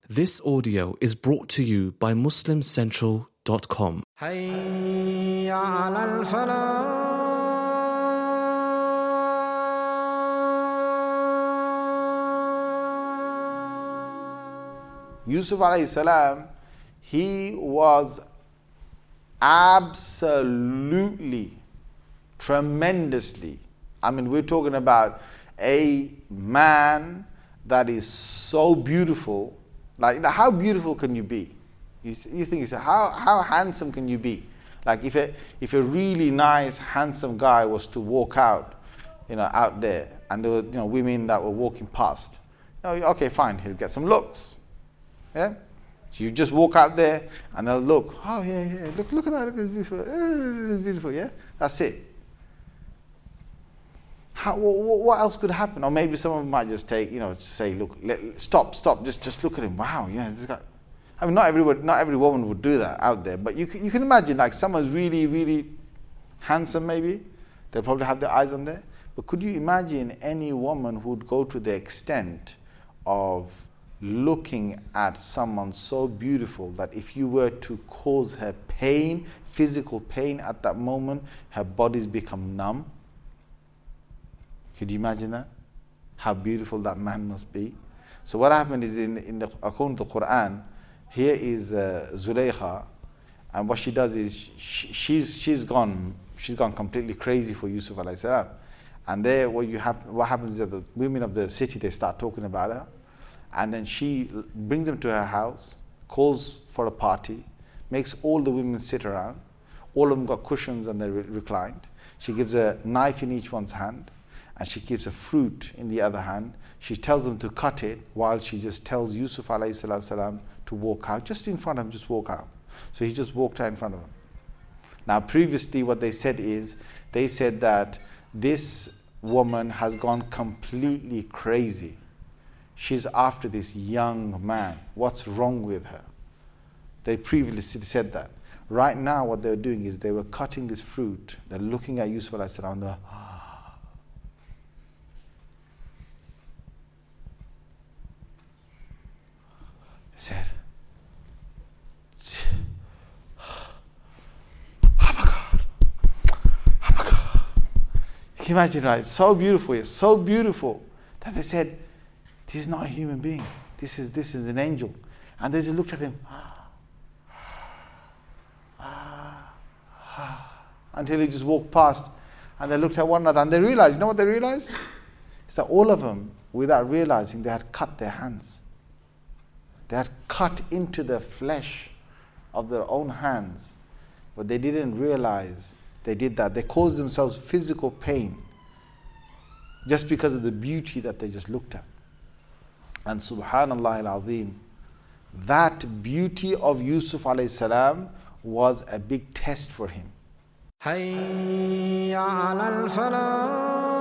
This audio is brought to you by MuslimCentral.com. حي على الفلاح. Yusuf alayhi salam, he was absolutely, tremendously, we're talking about a man that is so beautiful. Like, how beautiful can you be? You think, how handsome can you be? Like, if a really nice, handsome guy was to walk out, out there, and there were, women that were walking past, okay, fine, he'll get some looks. Yeah? So you just walk out there and they'll look, oh yeah, look at that, look, it's beautiful, it's beautiful, yeah? That's it. What else could happen? Or maybe someone might just take, say, look, stop, just look at him. Wow, this guy. Not every woman would do that out there, but you can imagine, like, someone's really, really handsome maybe, they'll probably have their eyes on there. But could you imagine any woman who would go to the extent of looking at someone so beautiful that if you were to cause her pain, physical pain at that moment, her body's become numb? Could you imagine that? How beautiful that man must be. So what happened is, according to the Quran, here is Zulaykha, and what she does is she's gone completely crazy for Yusuf alayhi salam. And there what happens is that the women of the city, they start talking about her, and then she brings them to her house, calls for a party, makes all the women sit around. All of them got cushions and they're reclined. She gives a knife in each one's hand, and she gives a fruit in the other hand. She tells them to cut it, while she just tells Yusuf alayhi salam to walk out. Just in front of him, just walk out. So he just walked out in front of him. Now previously what they said that this woman has gone completely crazy. She's after this young man. What's wrong with her? They previously said that. Right now what they're doing is they were cutting this fruit. They're looking at Yusuf alayhi salam. They said, oh my God. Can you imagine, right? So beautiful, it's so beautiful that they said, this is not a human being. This is an angel. And they just looked at him until he just walked past. And they looked at one another and they realized, you know what they realized? It's that all of them, without realizing, they had cut their hands. They had cut into the flesh of their own hands. But they didn't realize they did that. They caused themselves physical pain just because of the beauty that they just looked at. And subhanallah al-azim, that beauty of Yusuf alayhi salam was a big test for him. حي على الفلاح.